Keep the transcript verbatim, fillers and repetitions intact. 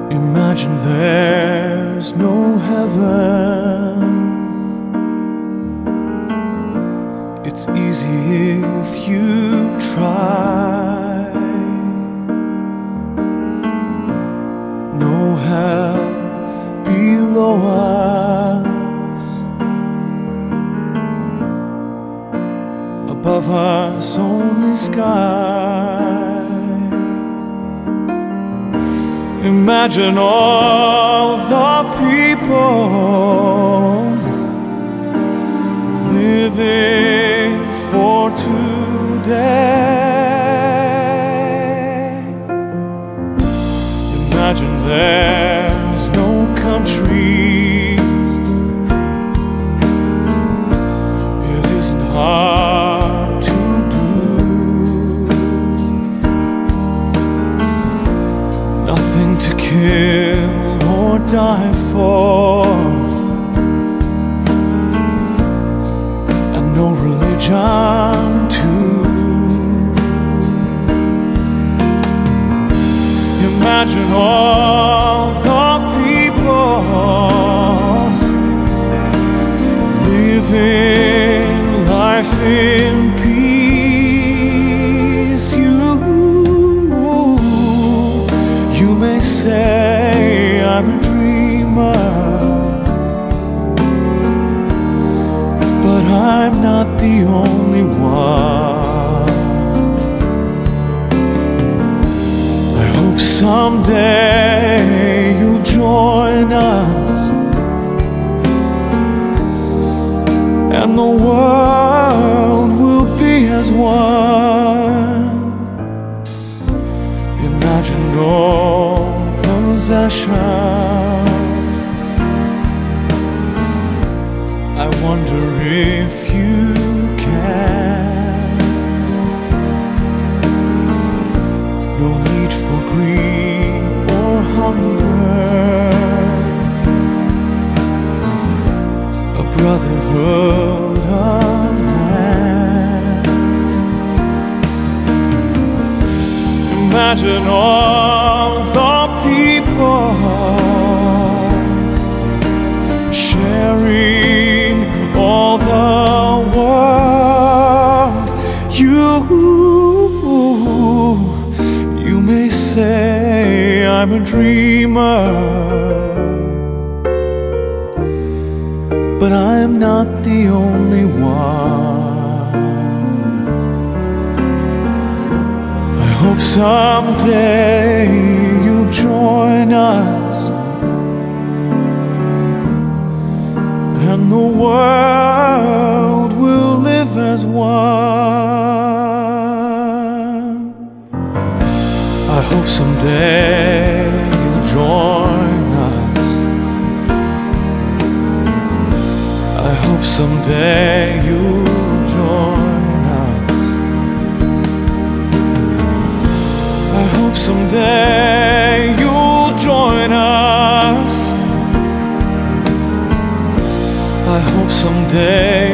Imagine there's no heaven. It's easy if you try. No hell below us, above us only sky. Imagine all the people living for today. Imagine there's no countries. It isn't hard to do. Nothing to kill or die for, and no religion too. Imagine all the people living life in peace. You You may say I'm a dreamer, but I'm not the only one. I hope someday you'll join us, and the world will be as one. Imagine no possessions. I wonder if you can. No need for greed or hunger. A brotherhood of man. Imagine all the people sharing all the world. You, you may say I'm a dreamer, but I'm not the only one. I hope someday you'll join us, and the world will live as one. I hope someday you'll join us. I hope someday you'll join us. I hope someday you'll join us. I hope someday